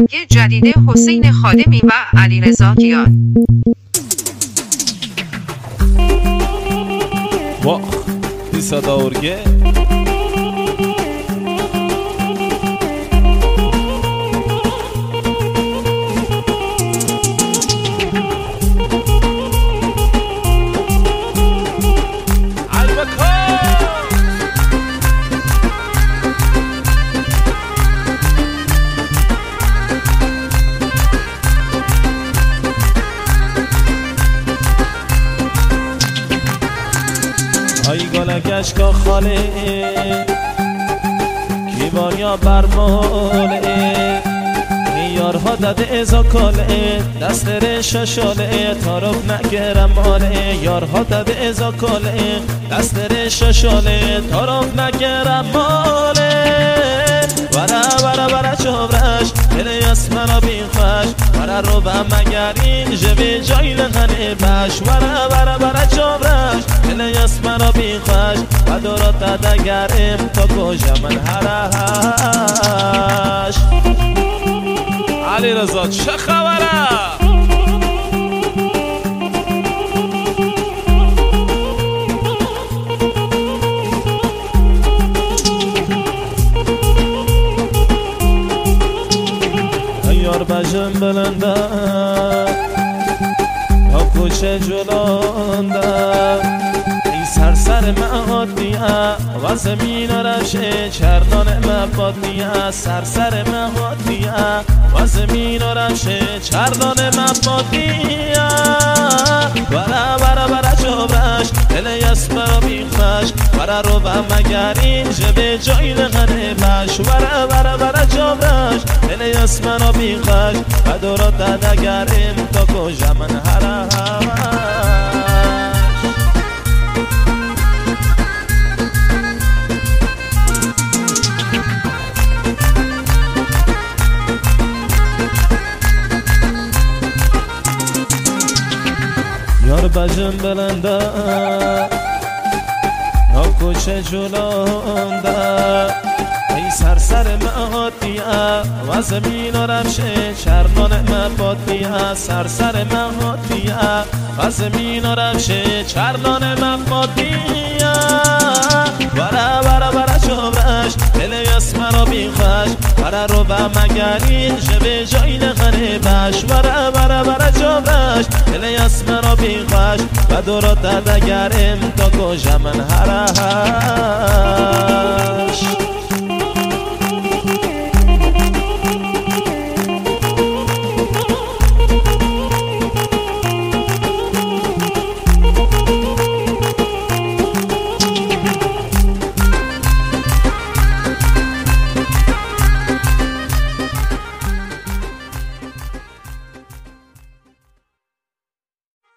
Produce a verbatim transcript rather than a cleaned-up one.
آهنگ جدید حسین خادمی و علیرضا کیان. واه این صدا ارگه ای گلگش که خاله کیوانیا برماله یارها داده ازا کاله دست رش شاله تارف نگرم ماله یارها داده ازا کاله دست رش شاله تارف نگرم ماله ورا ورا ورا چوبرش دل اسمنا بین خوش ورا رو به مگرین جوی جای لغنه بش ورا ورا ورا چوبرش دل اسمنا بین خوش و دورات دگرم تا کجا من هرهش. علیرضا چه خبره؟ یار بجم بلنده تا کوچه جلانده ای سرسر معادیه و زمین رشه چردان مبادیه سرسر معادیه و زمین رشه چردان مبادیه برا برا برا چوبرش دل اسمرا بیخش برا رو به مگرین جبه جای لغنه بش برا برا برا چوبرش دل اسمرا بیخش و دورات دگرم تا کجا من هرهش. یار بجم بلنده تا کوچه جلانده ای سرسر معادیه و زمین رفشه چرمان مبادیه سرسر معادیه و زمین رفشه چرمان مبادیه برا برا برا چوبرش دل اسمرا بیخش برا رو به مگرین جبه جای لغنه بش برا برا برا چوبرش دل اسمرا بیخش و دورات دگرم تا کجا من هرهش.